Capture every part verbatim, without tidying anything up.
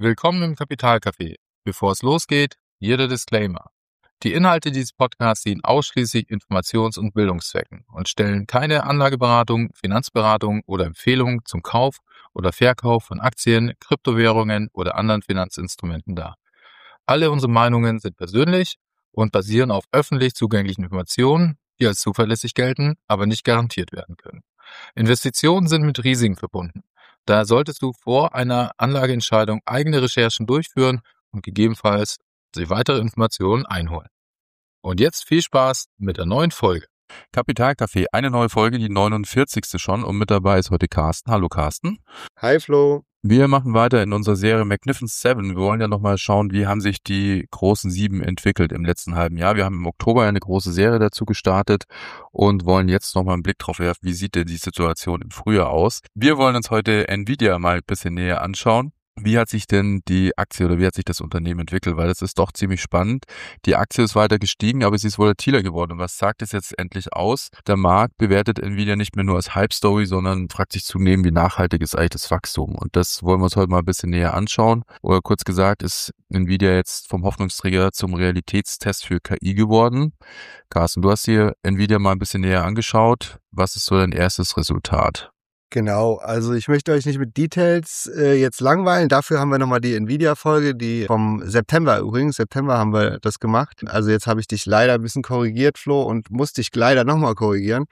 Willkommen im Kapitalcafé. Bevor es losgeht, hier der Disclaimer. Die Inhalte dieses Podcasts dienen ausschließlich Informations- und Bildungszwecken und stellen keine Anlageberatung, Finanzberatung oder Empfehlung zum Kauf oder Verkauf von Aktien, Kryptowährungen oder anderen Finanzinstrumenten dar. Alle unsere Meinungen sind persönlich und basieren auf öffentlich zugänglichen Informationen, die als zuverlässig gelten, aber nicht garantiert werden können. Investitionen sind mit Risiken verbunden. Daher solltest du vor einer Anlageentscheidung eigene Recherchen durchführen und gegebenenfalls sich weitere Informationen einholen. Und jetzt viel Spaß mit der neuen Folge. Kapitalcafé, eine neue Folge, die neunundvierzigste schon, und mit dabei ist heute Carsten. Hallo Carsten. Hi Flo. Wir machen weiter in unserer Serie Magnificent Seven. Wir wollen ja nochmal schauen, wie haben sich die großen Sieben entwickelt im letzten halben Jahr. Wir haben im Oktober eine große Serie dazu gestartet und wollen jetzt nochmal einen Blick drauf werfen, wie sieht denn die Situation im Frühjahr aus. Wir wollen uns heute Nvidia mal ein bisschen näher anschauen. Wie hat sich denn die Aktie oder wie hat sich das Unternehmen entwickelt? Weil das ist doch ziemlich spannend. Die Aktie ist weiter gestiegen, aber sie ist volatiler geworden. Und was sagt es jetzt endlich aus? Der Markt bewertet Nvidia nicht mehr nur als Hype-Story, sondern fragt sich zunehmend, wie nachhaltig ist eigentlich das Wachstum. Und das wollen wir uns heute mal ein bisschen näher anschauen. Oder kurz gesagt, ist Nvidia jetzt vom Hoffnungsträger zum Realitätstest für K I geworden. Carsten, du hast dir Nvidia mal ein bisschen näher angeschaut. Was ist so dein erstes Resultat? Genau, also ich möchte euch nicht mit Details äh, jetzt langweilen. Dafür haben wir nochmal die Nvidia-Folge, die vom September übrigens. September haben wir das gemacht. Also jetzt habe ich dich leider ein bisschen korrigiert, Flo, und musste dich leider nochmal korrigieren,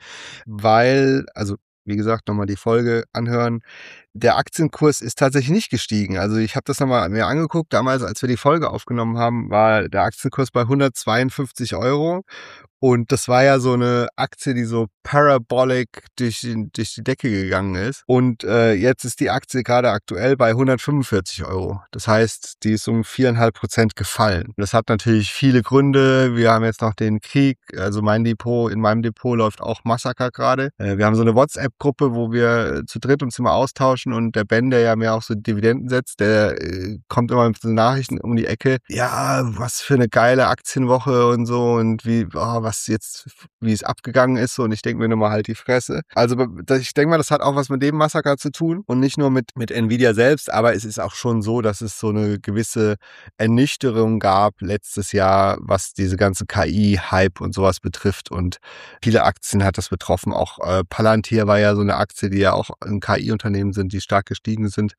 weil, also wie gesagt, nochmal die Folge anhören. Der Aktienkurs ist tatsächlich nicht gestiegen. Also ich habe das nochmal mir angeguckt. Damals, als wir die Folge aufgenommen haben, war der Aktienkurs bei hundertzweiundfünfzig Euro. Und das war ja so eine Aktie, die so parabolic durch die, durch die Decke gegangen ist. Und äh, jetzt ist die Aktie gerade aktuell bei hundertfünfundvierzig Euro. Das heißt, die ist um viereinhalb Prozent gefallen. Das hat natürlich viele Gründe. Wir haben jetzt noch den Krieg. Also mein Depot, in meinem Depot läuft auch Massaker gerade. Äh, wir haben so eine WhatsApp-Gruppe, wo wir zu dritt uns immer austauschen. Und der Ben, der ja mehr auch so Dividenden setzt, der äh, kommt immer mit so Nachrichten um die Ecke. Ja, was für eine geile Aktienwoche und so. Und wie, oh, was jetzt, wie es abgegangen ist, und ich denke mir nur mal halt die Fresse. Also ich denke mal, das hat auch was mit dem Massaker zu tun und nicht nur mit, mit Nvidia selbst, aber es ist auch schon so, dass es so eine gewisse Ernüchterung gab letztes Jahr, was diese ganze K I-Hype und sowas betrifft, und viele Aktien hat das betroffen. Auch äh, Palantir war ja so eine Aktie, die ja auch ein K I-Unternehmen sind, die stark gestiegen sind,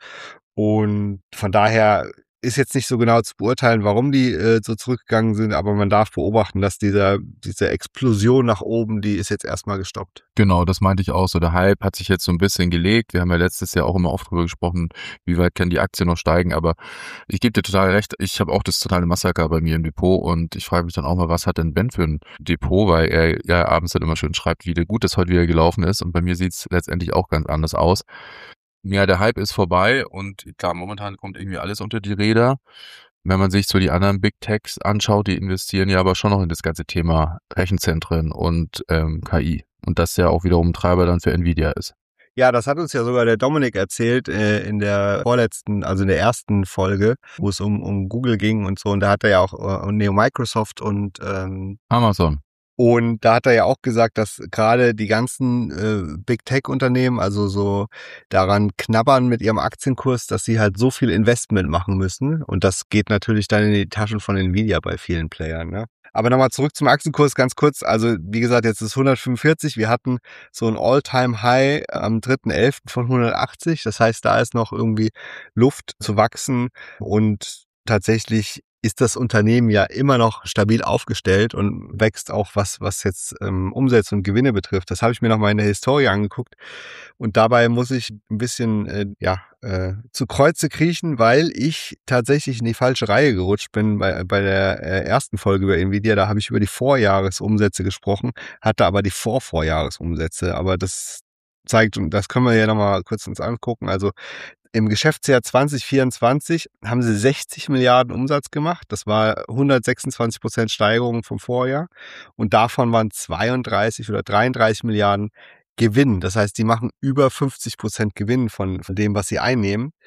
und von daher ist jetzt nicht so genau zu beurteilen, warum die äh, so zurückgegangen sind, aber man darf beobachten, dass dieser, diese Explosion nach oben, die ist jetzt erstmal gestoppt. Genau, das meinte ich auch so. Der Hype hat sich jetzt so ein bisschen gelegt. Wir haben ja letztes Jahr auch immer oft drüber gesprochen, wie weit kann die Aktie noch steigen, aber ich gebe dir total recht, ich habe auch das totale Massaker bei mir im Depot, und ich frage mich dann auch mal, was hat denn Ben für ein Depot, weil er ja abends dann immer schön schreibt, wie gut das heute wieder gelaufen ist, und bei mir sieht es letztendlich auch ganz anders aus. Ja, der Hype ist vorbei, und klar, momentan kommt irgendwie alles unter die Räder. Wenn man sich so die anderen Big Techs anschaut, die investieren ja aber schon noch in das ganze Thema Rechenzentren und ähm, K I. Und das ja auch wiederum ein Treiber dann für Nvidia ist. Ja, das hat uns ja sogar der Dominik erzählt äh, in der vorletzten, also in der ersten Folge, wo es um, um Google ging und so. Und da hat er ja auch äh, Neo Microsoft und ähm, Amazon. Und da hat er ja auch gesagt, dass gerade die ganzen äh, Big Tech-Unternehmen also so daran knabbern mit ihrem Aktienkurs, dass sie halt so viel Investment machen müssen. Und das geht natürlich dann in die Taschen von Nvidia bei vielen Playern, ne? Aber nochmal zurück zum Aktienkurs ganz kurz. Also wie gesagt, jetzt ist hundertfünfundvierzig. Wir hatten so ein All-Time-High am dritten elften von hundertachtzig. Das heißt, da ist noch irgendwie Luft zu wachsen. Und tatsächlich ist das Unternehmen ja immer noch stabil aufgestellt und wächst auch, was was jetzt ähm, Umsätze und Gewinne betrifft. Das habe ich mir noch mal in der Historie angeguckt, und dabei muss ich ein bisschen äh, ja äh, zu Kreuze kriechen, weil ich tatsächlich in die falsche Reihe gerutscht bin bei bei der äh, ersten Folge über Nvidia. Da habe ich über die Vorjahresumsätze gesprochen, hatte aber die Vorvorjahresumsätze. Aber das zeigt, und das können wir ja noch mal kurz uns angucken, also im Geschäftsjahr zwanzig vierundzwanzig haben sie sechzig Milliarden Umsatz gemacht. Das war hundertsechsundzwanzig Prozent Steigerung vom Vorjahr. Und davon waren zweiunddreißig oder dreiunddreißig Milliarden Gewinn. Das heißt, die machen über fünfzig Prozent Gewinn von, von dem, was sie einnehmen.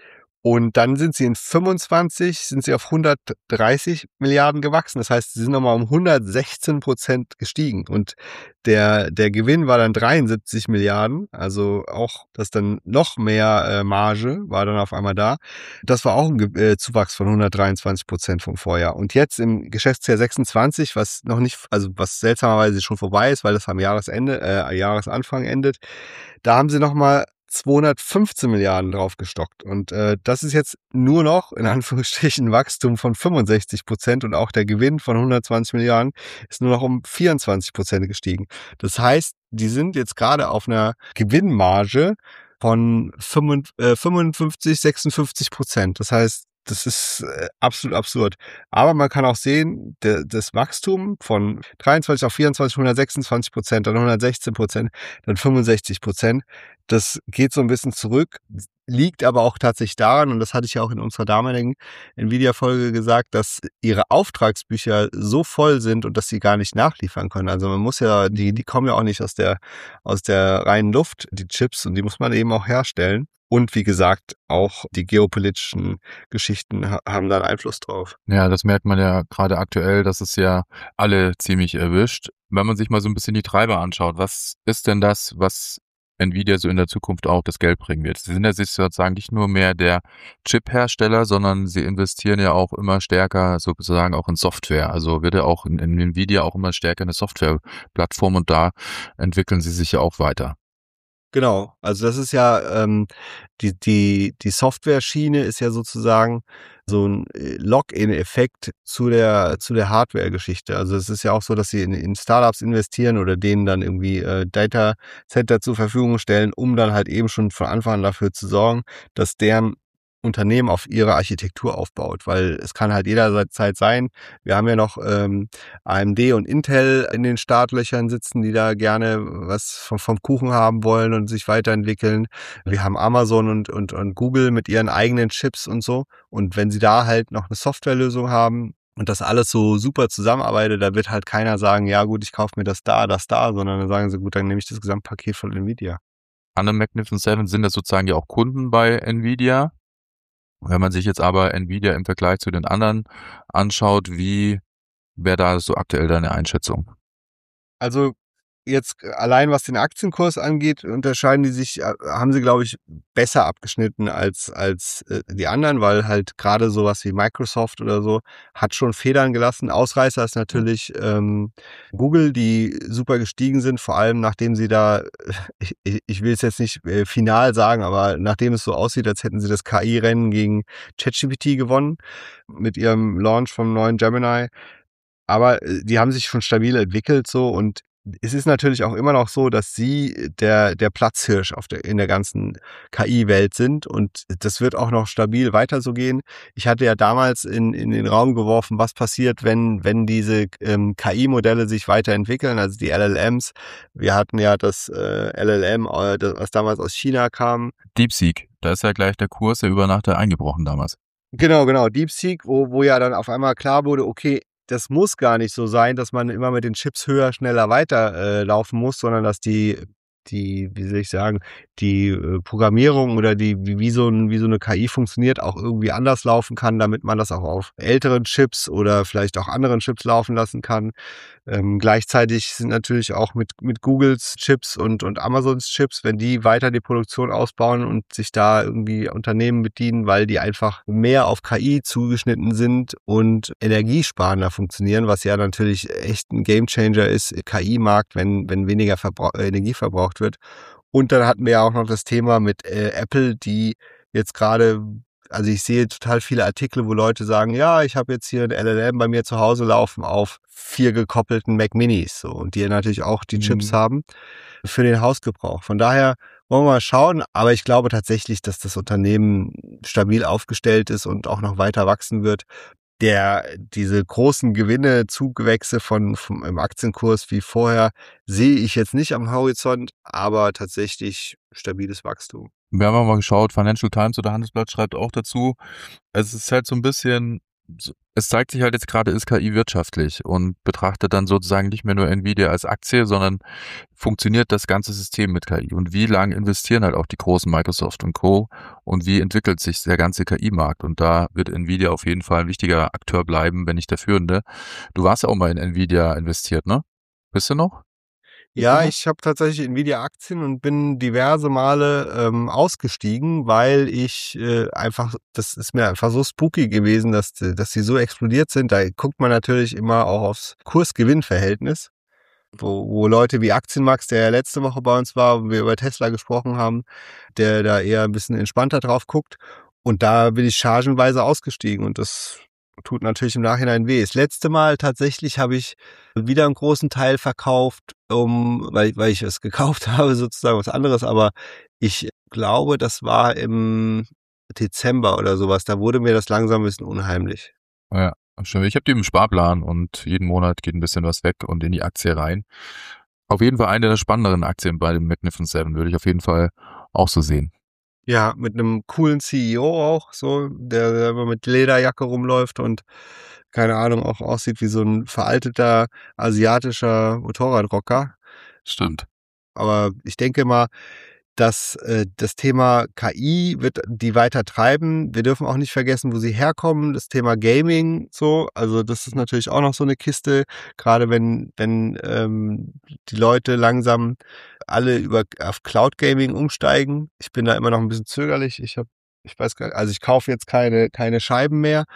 Und dann sind sie in fünfundzwanzig, sind sie auf hundertdreißig Milliarden gewachsen. Das heißt, sie sind nochmal um hundertsechzehn Prozent gestiegen. Und der, der Gewinn war dann dreiundsiebzig Milliarden. Also auch, das dann noch mehr äh, Marge war dann auf einmal da. Das war auch ein äh, Zuwachs von hundertdreiundzwanzig Prozent vom Vorjahr. Und jetzt im Geschäftsjahr sechsundzwanzig, was noch nicht, also was seltsamerweise schon vorbei ist, weil das am Jahresende, äh, Jahresanfang endet, da haben sie nochmal zweihundertfünfzehn Milliarden draufgestockt. Und äh, das ist jetzt nur noch, in Anführungsstrichen, Wachstum von fünfundsechzig Prozent und auch der Gewinn von hundertzwanzig Milliarden ist nur noch um vierundzwanzig Prozent gestiegen. Das heißt, die sind jetzt gerade auf einer Gewinnmarge von fünfundfünfzig, sechsundfünfzig Prozent. Das heißt, das ist äh, absolut absurd. Aber man kann auch sehen, der, das Wachstum von dreiundzwanzig auf vierundzwanzig, hundertsechsundzwanzig Prozent, dann hundertsechzehn Prozent, dann fünfundsechzig Prozent. Das geht so ein bisschen zurück, liegt aber auch tatsächlich daran, und das hatte ich ja auch in unserer damaligen Nvidia-Folge gesagt, dass ihre Auftragsbücher so voll sind und dass sie gar nicht nachliefern können. Also man muss ja, die, die kommen ja auch nicht aus der, aus der reinen Luft, die Chips, und die muss man eben auch herstellen. Und wie gesagt, auch die geopolitischen Geschichten ha- haben da einen Einfluss drauf. Ja, das merkt man ja gerade aktuell, dass es ja alle ziemlich erwischt. Wenn man sich mal so ein bisschen die Treiber anschaut, was ist denn das, was Nvidia so in der Zukunft auch das Geld bringen wird? Sie sind ja sozusagen nicht nur mehr der Chip-Hersteller, sondern sie investieren ja auch immer stärker sozusagen auch in Software. Also wird ja auch in, in Nvidia auch immer stärker eine Softwareplattform, und da entwickeln sie sich ja auch weiter. Genau, also das ist ja, ähm, die, die, die Software-Schiene ist ja sozusagen so ein äh, Lock-in-Effekt zu der, zu der Hardware-Geschichte. Also es ist ja auch so, dass sie in, in Startups investieren oder denen dann irgendwie äh, Data Center zur Verfügung stellen, um dann halt eben schon von Anfang an dafür zu sorgen, dass deren Unternehmen auf ihre Architektur aufbaut, weil es kann halt jederzeit sein, wir haben ja noch ähm, A M D und Intel in den Startlöchern sitzen, die da gerne was vom, vom Kuchen haben wollen und sich weiterentwickeln. Wir haben Amazon und, und, und Google mit ihren eigenen Chips und so. Und wenn sie da halt noch eine Softwarelösung haben und das alles so super zusammenarbeitet, da wird halt keiner sagen, ja gut, ich kaufe mir das da, das da, sondern dann sagen sie, gut, dann nehme ich das Gesamtpaket von Nvidia. Andere Magnificent Seven sind das sozusagen ja auch Kunden bei Nvidia. Wenn man sich jetzt aber Nvidia im Vergleich zu den anderen anschaut, wie wäre da so aktuell deine Einschätzung? Also jetzt allein was den Aktienkurs angeht, unterscheiden die sich, äh, haben sie, glaube ich, besser abgeschnitten als, als äh, die anderen, weil halt gerade sowas wie Microsoft oder so hat schon Federn gelassen. Ausreißer ist natürlich ähm, Google, die super gestiegen sind, vor allem nachdem sie da, ich, ich will es jetzt nicht äh, final sagen, aber nachdem es so aussieht, als hätten sie das K I-Rennen gegen ChatGPT gewonnen mit ihrem Launch vom neuen Gemini. Aber äh, die haben sich schon stabil entwickelt so, und es ist natürlich auch immer noch so, dass sie der, der Platzhirsch auf der, in der ganzen K I-Welt sind, und das wird auch noch stabil weiter so gehen. Ich hatte ja damals in, in den Raum geworfen, was passiert, wenn, wenn diese ähm, K I-Modelle sich weiterentwickeln, also die L L Ms. Wir hatten ja das äh, L L M, äh, das, was damals aus China kam. DeepSeek, da ist ja gleich der Kurs ja über Nacht eingebrochen damals. Genau, genau, DeepSeek, wo, wo ja dann auf einmal klar wurde, okay, das muss gar nicht so sein, dass man immer mit den Chips höher, schneller weiter äh, laufen muss, sondern dass die, die, wie soll ich sagen, die äh, Programmierung oder die, wie, wie, so ein, wie so eine K I funktioniert, auch irgendwie anders laufen kann, damit man das auch auf älteren Chips oder vielleicht auch anderen Chips laufen lassen kann. Ähm, gleichzeitig sind natürlich auch mit, mit Googles Chips und, und Amazons Chips, wenn die weiter die Produktion ausbauen und sich da irgendwie Unternehmen bedienen, weil die einfach mehr auf K I zugeschnitten sind und energiesparender funktionieren, was ja natürlich echt ein Gamechanger ist, K I-Markt, wenn, wenn weniger Verbrauch, äh, Energie verbraucht wird. Und dann hatten wir ja auch noch das Thema mit äh, Apple, die jetzt gerade, also ich sehe total viele Artikel, wo Leute sagen, ja, ich habe jetzt hier ein L L M bei mir zu Hause laufen auf vier gekoppelten Mac Minis, so, und die natürlich auch die Chips Mhm. haben für den Hausgebrauch. Von daher wollen wir mal schauen, aber ich glaube tatsächlich, dass das Unternehmen stabil aufgestellt ist und auch noch weiter wachsen wird. Der, diese großen Gewinne, Zugewächse von, vom im Aktienkurs wie vorher, sehe ich jetzt nicht am Horizont, aber tatsächlich stabiles Wachstum. Wir haben auch mal geschaut, Financial Times oder Handelsblatt schreibt auch dazu, es ist halt so ein bisschen es zeigt sich halt jetzt gerade, ist K I wirtschaftlich und betrachtet dann sozusagen nicht mehr nur Nvidia als Aktie, sondern funktioniert das ganze System mit K I und wie lang investieren halt auch die großen Microsoft und Co. und wie entwickelt sich der ganze K I-Markt und da wird Nvidia auf jeden Fall ein wichtiger Akteur bleiben, wenn nicht der führende. Du warst ja auch mal in Nvidia investiert, ne? Bist du noch? Ja, ich habe tatsächlich Nvidia-Aktien und bin diverse Male ähm, ausgestiegen, weil ich äh, einfach, das ist mir einfach so spooky gewesen, dass, dass sie so explodiert sind. Da guckt man natürlich immer auch aufs Kurs-Gewinn-Verhältnis, wo, wo Leute wie Aktienmax, der ja letzte Woche bei uns war, wo wir über Tesla gesprochen haben, der da eher ein bisschen entspannter drauf guckt. Und da bin ich chargenweise ausgestiegen und das tut natürlich im Nachhinein weh. Das letzte Mal tatsächlich habe ich wieder einen großen Teil verkauft, um, weil, weil ich es gekauft habe, sozusagen was anderes. Aber ich glaube, das war im Dezember oder sowas. Da wurde mir das langsam ein bisschen unheimlich. Ja, stimmt. Ich habe die im Sparplan und jeden Monat geht ein bisschen was weg und in die Aktie rein. Auf jeden Fall eine der spannenderen Aktien bei dem Magnificent Seven, würde ich auf jeden Fall auch so sehen. Ja, mit einem coolen C E O auch, so, der, der immer mit Lederjacke rumläuft und keine Ahnung, auch aussieht wie so ein veralteter asiatischer Motorradrocker. Stimmt. Aber ich denke mal, dass äh, das Thema K I wird die weiter treiben. Wir dürfen auch nicht vergessen, wo sie herkommen. Das Thema Gaming, so, also das ist natürlich auch noch so eine Kiste. Gerade wenn wenn ähm, die Leute langsam alle über auf Cloud Gaming umsteigen. Ich bin da immer noch ein bisschen zögerlich. Ich habe ich weiß gar nicht, also ich kaufe jetzt keine keine Scheiben mehr,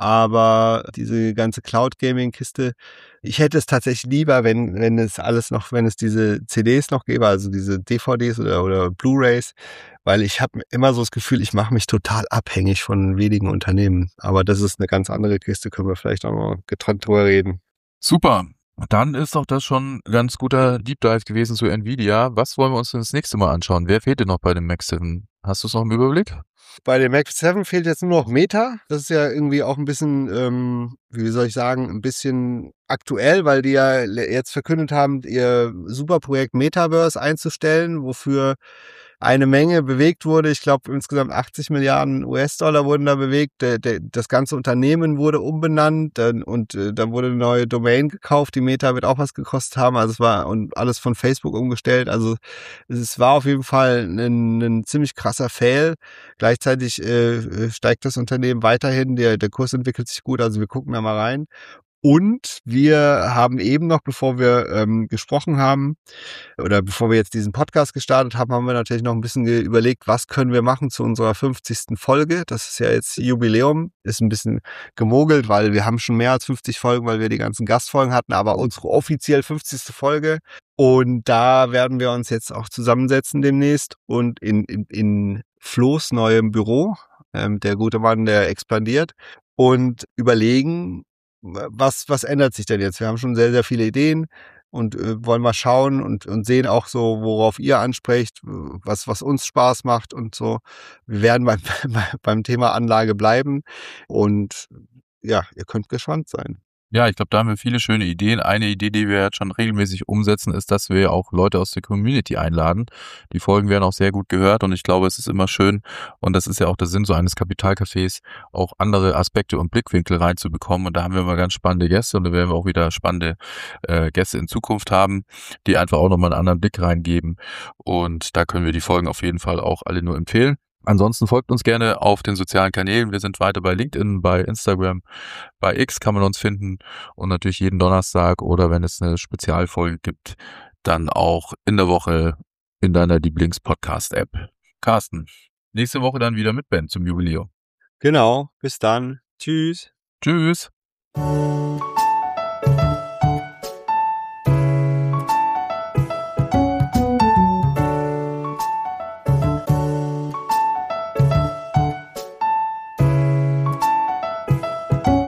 aber diese ganze Cloud Gaming Kiste, ich hätte es tatsächlich lieber, wenn wenn es alles noch, wenn es diese C Ds noch gäbe, also diese D V Ds oder oder Blu-rays, weil ich habe immer so das Gefühl, ich mache mich total abhängig von wenigen Unternehmen. Aber das ist eine ganz andere Kiste, können wir vielleicht auch mal getrennt drüber reden. Super. Dann ist doch das schon ein ganz guter Deep Dive gewesen zu Nvidia. Was wollen wir uns denn das nächste Mal anschauen? Wer fehlt denn noch bei dem Max sieben? Hast du es noch im Überblick? Bei dem Max sieben fehlt jetzt nur noch Meta. Das ist ja irgendwie auch ein bisschen, ähm, wie soll ich sagen, ein bisschen aktuell, weil die ja jetzt verkündet haben, ihr Superprojekt Metaverse einzustellen, wofür eine Menge bewegt wurde. Ich glaube, insgesamt achtzig Milliarden U S-Dollar wurden da bewegt. Der, der, das ganze Unternehmen wurde umbenannt dann, und äh, da wurde eine neue Domain gekauft. Die Meta wird auch was gekostet haben. Also es war und alles von Facebook umgestellt. Also es war auf jeden Fall ein, ein ziemlich krasser Fail. Gleichzeitig äh, steigt das Unternehmen weiterhin. Der, der Kurs entwickelt sich gut. Also wir gucken da mal rein. Und wir haben eben noch, bevor wir ähm, gesprochen haben, oder bevor wir jetzt diesen Podcast gestartet haben, haben wir natürlich noch ein bisschen ge- überlegt, was können wir machen zu unserer fünfzigsten Folge. Das ist ja jetzt Jubiläum, ist ein bisschen gemogelt, weil wir haben schon mehr als fünfzig Folgen, weil wir die ganzen Gastfolgen hatten, aber unsere offiziell fünfzigste Folge. Und da werden wir uns jetzt auch zusammensetzen demnächst und in, in, in Flo's neuem Büro, ähm, der gute Mann, der expandiert, und überlegen, was, was ändert sich denn jetzt? Wir haben schon sehr, sehr viele Ideen und äh, wollen mal schauen und, und sehen auch so, worauf ihr ansprecht, was, was uns Spaß macht und so. Wir werden beim, beim Thema Anlage bleiben und ja, ihr könnt gespannt sein. Ja, ich glaube, da haben wir viele schöne Ideen. Eine Idee, die wir jetzt schon regelmäßig umsetzen, ist, dass wir auch Leute aus der Community einladen. Die Folgen werden auch sehr gut gehört und ich glaube, es ist immer schön, und das ist ja auch der Sinn so eines Kapitalcafés, auch andere Aspekte und Blickwinkel reinzubekommen. Und da haben wir immer ganz spannende Gäste und da werden wir auch wieder spannende äh, Gäste in Zukunft haben, die einfach auch nochmal einen anderen Blick reingeben. Und da können wir die Folgen auf jeden Fall auch alle nur empfehlen. Ansonsten folgt uns gerne auf den sozialen Kanälen. Wir sind weiter bei LinkedIn, bei Instagram, bei X kann man uns finden und natürlich jeden Donnerstag oder wenn es eine Spezialfolge gibt, dann auch in der Woche in deiner Lieblings-Podcast-App. Carsten, nächste Woche dann wieder mit Ben zum Jubiläum. Genau, bis dann. Tschüss. Tschüss.